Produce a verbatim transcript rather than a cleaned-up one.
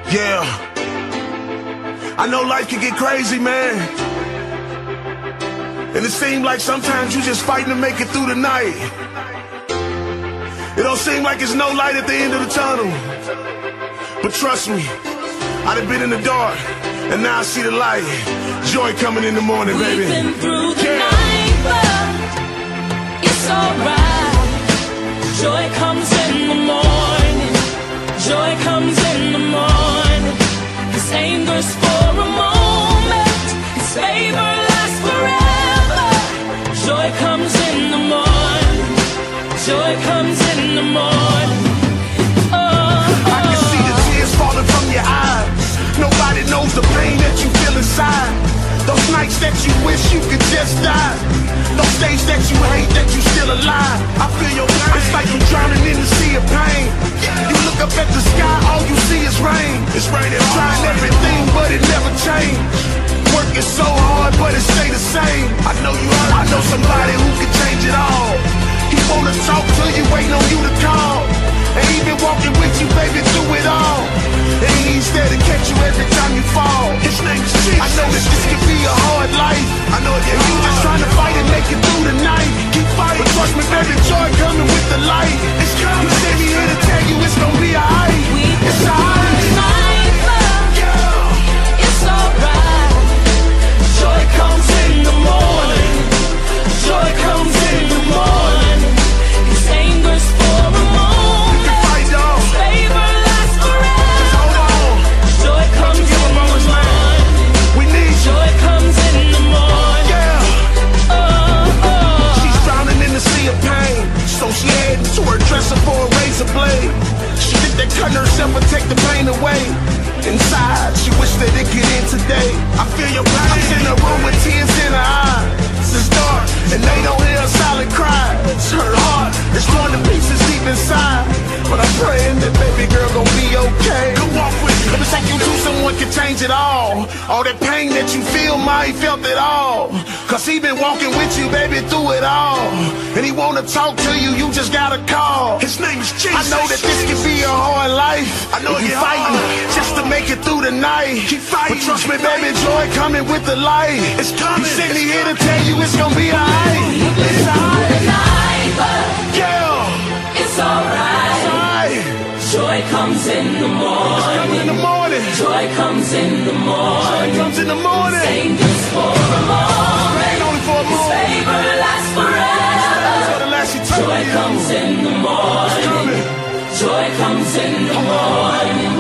Yeah, I know life can get crazy, man. And it seems like sometimes you just fighting to make it through the night. It don't seem like there's no light at the end of the tunnel. But trust me, I done been in the dark, and now I see the light. Joy coming in the morning, baby. We've been through the yeah. night, but it's alright. Joy comes in the morning. Joy comes in the morning. His anger's for a moment. His favor lasts forever. Joy comes in the morning. Joy comes in the morning. Oh, oh. I can see the tears falling from your eyes. Nobody knows the pain that you feel inside. Those nights that you wish you could just die. Those days that you hate that you still alive. I feel your pain. It's like you're drowning in the sea of pain. You look up at the sky, all you see is rain. It's raining, trying everything, but it never changed. Working so hard, but it stay the same. I know you heard, I know somebody who can change it all. He wanna talk to you, waiting on you to call. And he been walking with you, baby, through it all. And he's there to catch you every time you fall. His name's Jesus. I know that this could be a hard life. I know that you just trying to fight and make it through the night. Keep fighting, but trust me, baby, joy coming with the light. It's coming. He sent me here to tell you it's gonna be alright. It's alright. Yeah. It's alright. Joy comes in the morning. Joy comes in the morning. His anger's for a moment. You can fight, dog. His favor lasts forever. Just hold on. Joy comes in the morning. We need you. Joy comes in the morning. Yeah. Oh, oh. She's drowning in the sea of pain, so she heading to her dresser for a razor blade. She did that cutting herself and take the pain away. Inside, she wished that it could end today. I feel your pain. She's in a room with tears in her eyes. It's dark, and they don't hear a silent cry. It's her heart, it's torn to pieces deep inside. But I'm praying that baby girl gon' be okay. Come walk with me. Let me take you to someone can change it all. All that pain that you feel, ma, he felt it all. Cause he been walking with you, baby, through it all. And he wanna talk to you, you just gotta call. His name is Jesus. I know that this can be a hard life. I know you're fighting just to make it through the night. Keep fighting. But trust me, baby, joy coming with the light. It's coming. He sent me here to tell you it's gonna be alright. It's alright. Yeah. It's alright. Joy comes in the morning. In the morning. Joy comes in the morning. Joy comes in the morning. Angels for a moment. Rain only for a His moment. favor lasts forever. For the last eternity. Joy comes in the morning. It's coming. Joy comes in the morning.